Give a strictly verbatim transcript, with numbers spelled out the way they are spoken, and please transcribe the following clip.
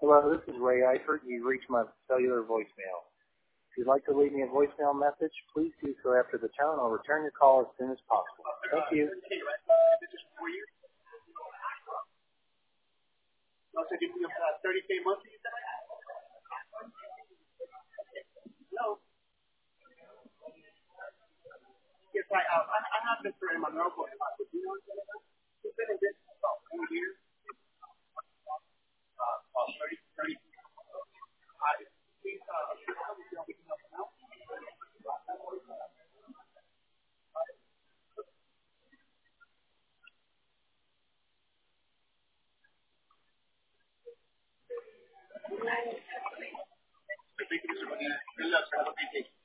Hello, this is Ray Eifert. You've reached my cellular voicemail. If you'd like to leave me a voicemail message, please do so after the tone. I'll return your call as soon as possible. Thank you. thirty K monthly? No. Yes, I, uh, I, I have Mister Emmanuel for about the year. He's been in business about four years. Uh, about thirty, thirty. Uh, please, uh, tell me if you're picking up now. Thank you, Mister Medina. Good luck, sir. Have a great day.